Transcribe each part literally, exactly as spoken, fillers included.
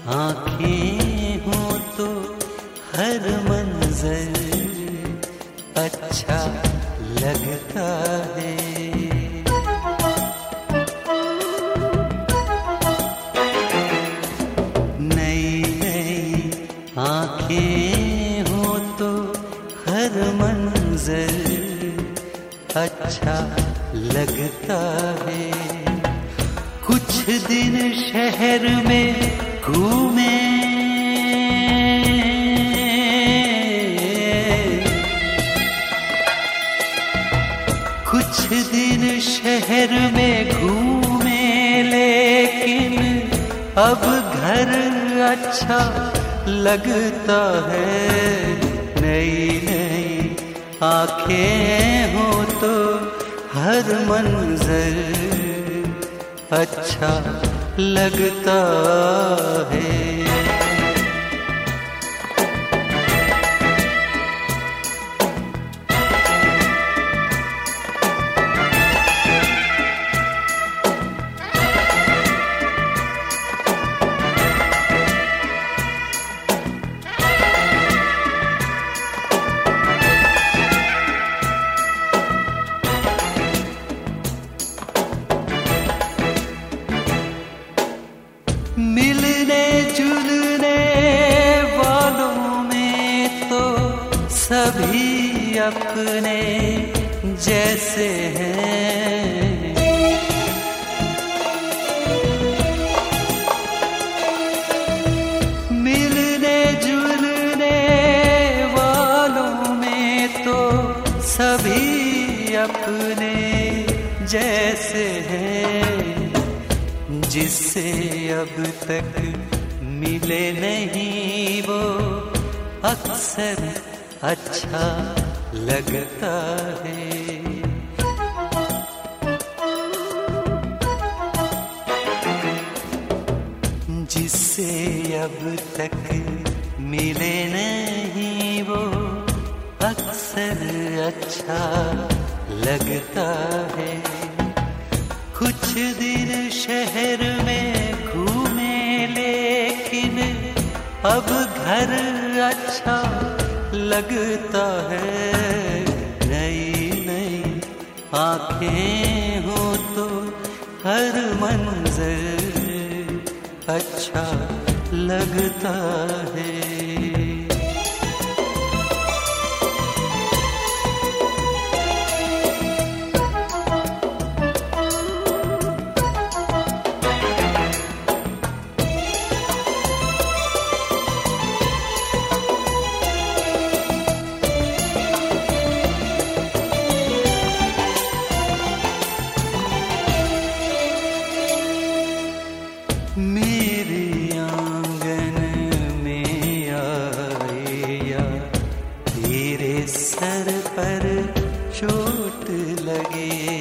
आँखें हो तो हर मंजर अच्छा लगता है। नई नई आँखें हो तो हर मंजर अच्छा लगता है। कुछ दिन शहर में घूमे, कुछ दिन शहर में घूमे, लेकिन अब घर अच्छा लगता है। नई नई आँखें हो तो हर मंजर अच्छा लगता है। मिलने जुलने वालों में तो सभी अपने जैसे हैं। मिलने जुलने वालों में तो सभी अपने जैसे हैं। जिससे अब तक मिले नहीं वो अक्सर अच्छा लगता है। जिससे अब तक मिले नहीं वो अक्सर अच्छा लगता है। कुछ दिन शहर में घूमे, लेकिन अब घर अच्छा लगता है। नई नई आँखें हो तो हर मंजर अच्छा लगता है। मेरे आंगन में आए या तेरे सर पर चोट लगे।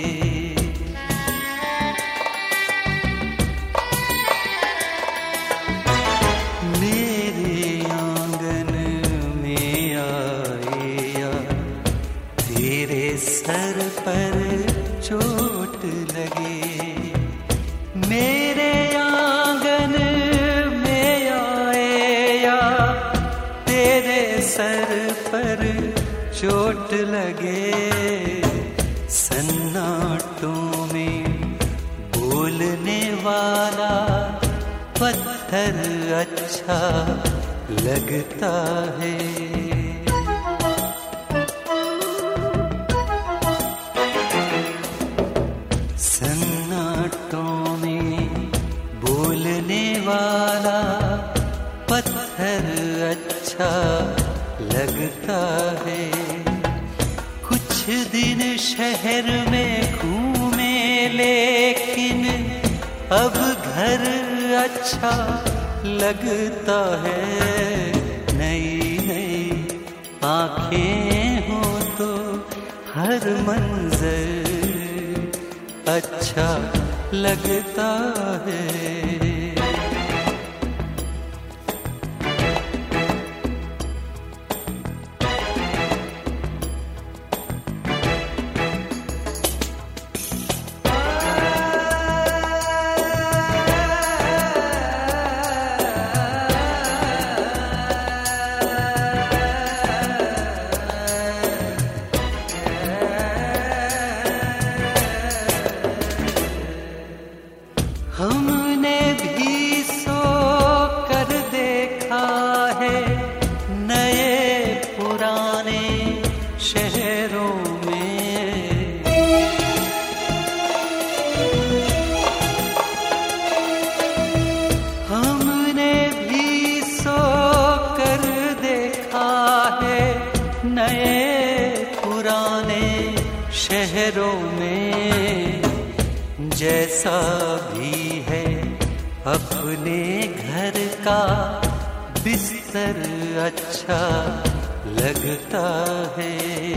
मेरे आंगन में आए या तेरे सर पर चोट लगे। मेरे आंगन में आए या तेरे सर पर चोट लगे। सन्नाटों में बोलने वाला पत्थर अच्छा लगता है। सन्नाटों में बोलने वाला पत्थर अच्छा लगता है। कुछ दिन शहर में घूमे, लेकिन अब घर अच्छा लगता है। नई नई आँखें हो तो हर मंजर अच्छा लगता है। जैसा भी है अपने घर का बिस्तर अच्छा लगता है।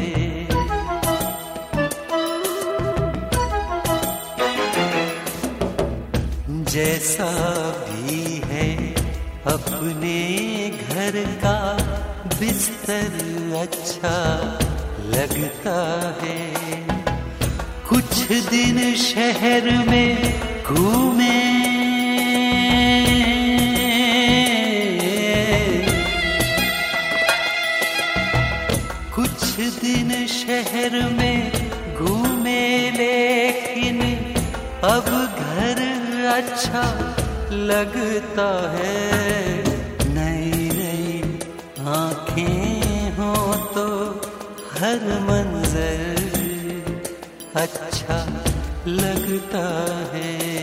जैसा भी है अपने घर का बिस्तर अच्छा लगता है। कुछ दिन शहर में घूमे, कुछ दिन शहर में घूमे, लेकिन अब घर अच्छा लगता है। नई नई आँखें हो तो हर मंजर अच्छा लगता है।